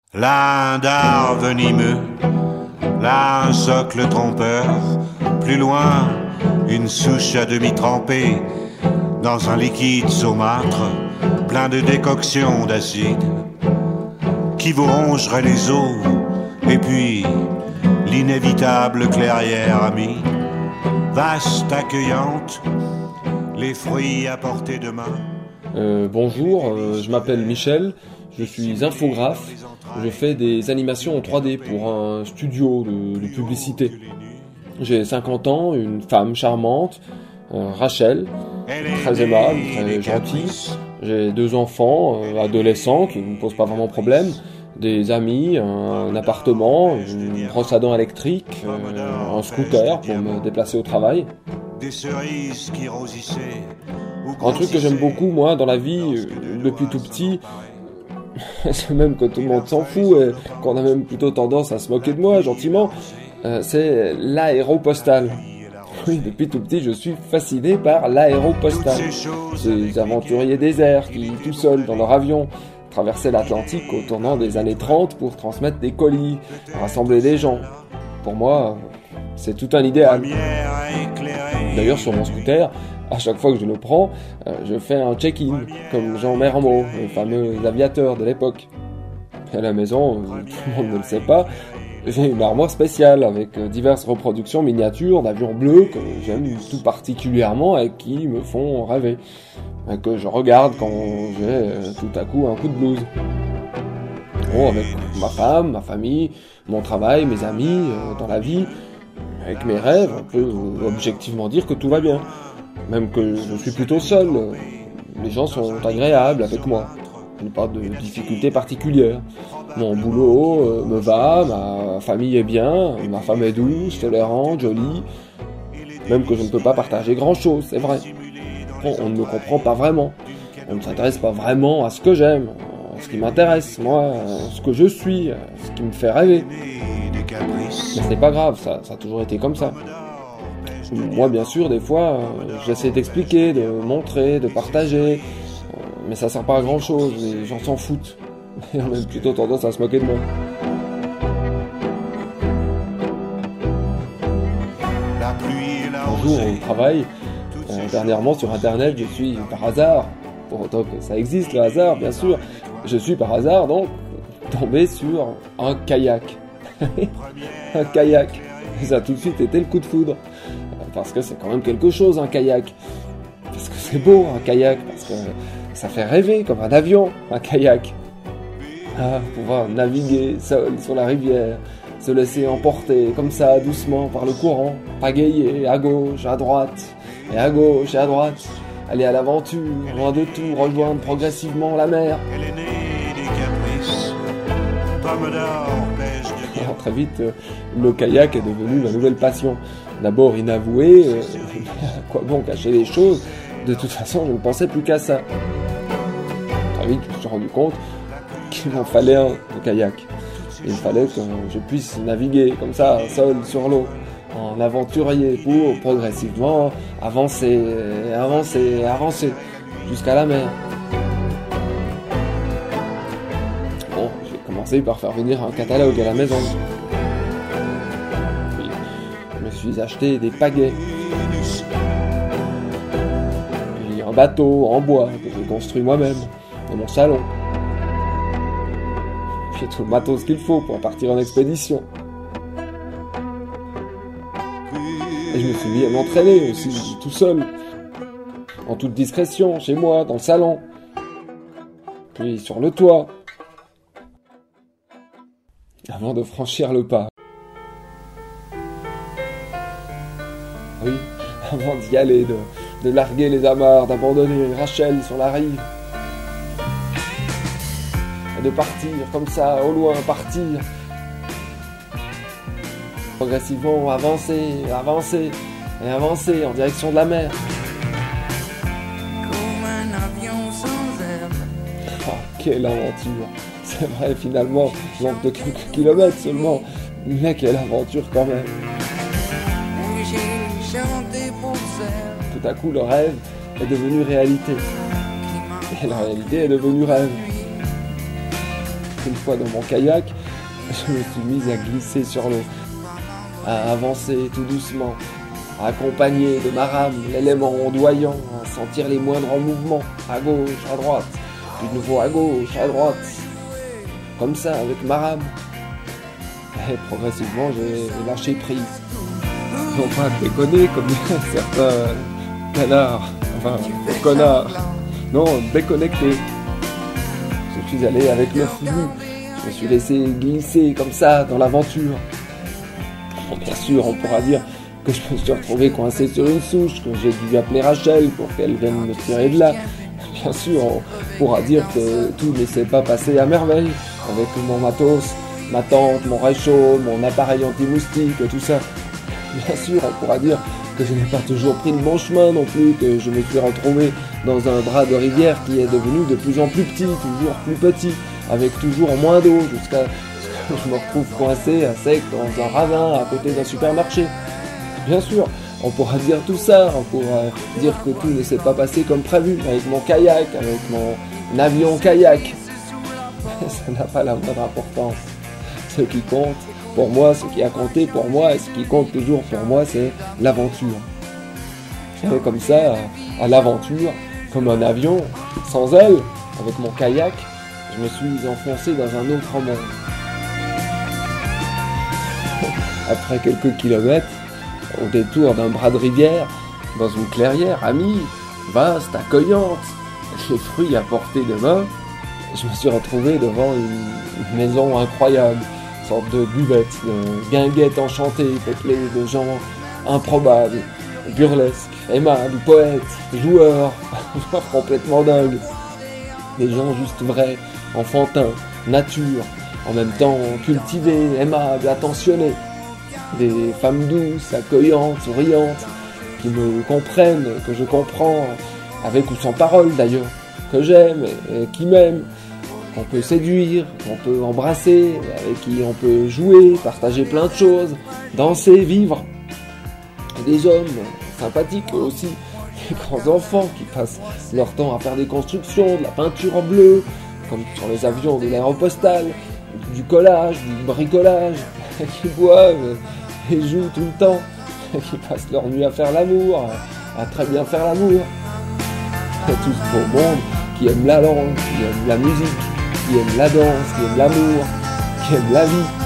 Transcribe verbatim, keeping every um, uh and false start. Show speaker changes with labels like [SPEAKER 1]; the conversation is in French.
[SPEAKER 1] Là un dard venimeux, là un socle trompeur, plus loin une souche à demi trempée dans un liquide saumâtre, plein de décoctions d'acide qui vous rongerait les os, et puis l'inévitable clairière amie, vaste, accueillante, les fruits à portée de main.
[SPEAKER 2] Euh, bonjour, euh, je m'appelle Michel, je suis infographe, je fais des animations en trois D pour un studio de, de publicité. J'ai cinquante ans, une femme charmante, euh, Rachel, très aimable, très gentille. J'ai deux enfants, euh, adolescents, qui ne me posent pas vraiment problème, des amis, un, un appartement, une brosse à dents électrique, euh, un scooter pour me déplacer au travail. Un truc que j'aime beaucoup, moi, dans la vie, euh, depuis tout petit, c'est même que tout le monde s'en fout et qu'on a même plutôt tendance à se moquer de moi, gentiment, euh, c'est l'aéropostale. Oui, depuis tout petit, je suis fasciné par l'aéropostale. Ces aventuriers des airs qui, tout seuls, dans leur avion, traversaient l'Atlantique au tournant des années trente pour transmettre des colis, rassembler des gens. Pour moi, c'est tout un idéal. D'ailleurs, sur mon scooter, à chaque fois que je le prends, euh, je fais un check-in, comme Jean Mermot, le fameux aviateur de l'époque. À la maison, euh, tout le monde ne le sait pas, j'ai une armoire spéciale avec euh, diverses reproductions miniatures d'avions bleus que j'aime tout particulièrement et qui me font rêver. Et que je regarde quand j'ai euh, tout à coup un coup de blues. Bon, avec ma femme, ma famille, mon travail, mes amis, euh, dans la vie, avec mes rêves, on peut euh, objectivement dire que tout va bien. Même que je suis plutôt seul, les gens sont agréables avec moi. Je n'ai pas de difficultés particulières. Mon boulot euh, me va, ma famille est bien, ma femme est douce, tolérante, jolie. Même que je ne peux pas partager grand-chose, c'est vrai. Bon, on ne me comprend pas vraiment. On ne s'intéresse pas vraiment à ce que j'aime, à ce qui m'intéresse, moi, à ce que je suis, à ce qui me fait rêver. Mais c'est pas grave, ça, ça a toujours été comme ça. Moi, bien sûr, des fois, euh, j'essaie d'expliquer, de montrer, de partager, euh, mais ça sert pas à grand chose, les gens s'en foutent. Et on a plutôt tendance à se moquer de moi. Un jour, au travail, euh, dernièrement sur Internet, je suis par hasard, pour autant que ça existe, le hasard, bien sûr, je suis par hasard, donc, tombé sur un kayak. Un kayak. Et ça a tout de suite été le coup de foudre. Parce que c'est quand même quelque chose, un kayak. Parce que c'est beau, un kayak. Parce que ça fait rêver, comme un avion, un kayak. Ah, pouvoir naviguer seul sur la rivière, se laisser emporter, comme ça, doucement, par le courant, pagayer à gauche, à droite, et à gauche, et à droite, aller à l'aventure, loin de tout, rejoindre progressivement la mer. Alors, très vite, le kayak est devenu ma nouvelle passion. D'abord inavoué, euh, à quoi bon cacher les choses? De toute façon, je ne pensais plus qu'à ça. Très vite, je me suis rendu compte qu'il m'en fallait un, de kayak. Il fallait que je puisse naviguer comme ça, seul sur l'eau, en aventurier, pour progressivement avancer, avancer, avancer, jusqu'à la mer. Bon, j'ai commencé par faire venir un catalogue à la maison. Je suis acheté des pagaies. J'ai un bateau en bois que j'ai construit moi-même dans mon salon. J'ai tout le matos qu'il faut pour partir en expédition. Et je me suis mis à m'entraîner aussi, tout seul, en toute discrétion, chez moi, dans le salon, puis sur le toit, avant de franchir le pas. Oui, avant d'y aller, de, de larguer les amarres, d'abandonner Rachel sur la rive. Et de partir comme ça, au loin, partir. Progressivement, avancer, avancer, et avancer en direction de la mer.
[SPEAKER 3] Comme un avion sans aile.
[SPEAKER 2] Ah, quelle aventure! C'est vrai, finalement, je manque de quelques kilomètres seulement, mais quelle aventure quand même! Tout à coup, le rêve est devenu réalité. Et la réalité est devenue rêve. une fois dans mon kayak, je me suis mise à glisser sur l'eau, à avancer tout doucement, accompagné de ma rame, l'élément ondoyant, à sentir les moindres mouvements, à gauche, à droite, puis de nouveau à gauche, à droite, comme ça, avec ma rame. Et progressivement, j'ai lâché prise. Non pas déconner comme certains canards, enfin, connards, non, déconnecté. Je suis allé avec le flux, je me suis laissé glisser comme ça dans l'aventure. Bon, bien sûr, on pourra dire que je me suis retrouvé coincé sur une souche, que j'ai dû appeler Rachel pour qu'elle vienne me tirer de là. Bien sûr, on pourra dire que tout ne s'est pas passé à merveille, avec mon matos, ma tente, mon réchaud, mon appareil anti-moustique, tout ça. Bien sûr, on pourra dire que je n'ai pas toujours pris le bon chemin non plus, que je me suis retrouvé dans un bras de rivière qui est devenu de plus en plus petit, toujours plus petit, avec toujours moins d'eau, jusqu'à ce que je me retrouve coincé à sec dans un ravin à côté d'un supermarché. Bien sûr, on pourra dire tout ça, on pourra dire que tout ne s'est pas passé comme prévu, avec mon kayak, avec mon avion kayak. Ça n'a pas la moindre importance. Ce qui compte pour moi, ce qui a compté pour moi, et ce qui compte toujours pour moi, c'est l'aventure. Et comme ça, à, à l'aventure, comme un avion, sans aile, avec mon kayak, je me suis enfoncé dans un autre monde. Après quelques kilomètres, au détour d'un bras de rivière, dans une clairière amie, vaste, accueillante, les fruits à portée de main, je me suis retrouvé devant une, une maison incroyable, une sorte de buvette, de guinguette enchantée, peuplée de gens improbables, burlesques, aimables, poètes, joueurs, joueurs complètement dingues, des gens juste vrais, enfantins, nature, en même temps cultivés, aimables, attentionnés. Des femmes douces, accueillantes, souriantes, qui me comprennent, que je comprends, avec ou sans parole d'ailleurs, que j'aime et qui m'aiment, qu'on peut séduire, qu'on peut embrasser, avec qui on peut jouer, partager plein de choses, danser, vivre. Et des hommes sympathiques aussi, des grands enfants qui passent leur temps à faire des constructions, de la peinture en bleu, comme sur les avions de l'aéropostale, du collage, du bricolage, qui boivent et jouent tout le temps, qui passent leur nuit à faire l'amour, à très bien faire l'amour. Et tout ce beau monde qui aime la langue, qui aime la musique, qui aime la danse, qui aime l'amour, qui aime la vie.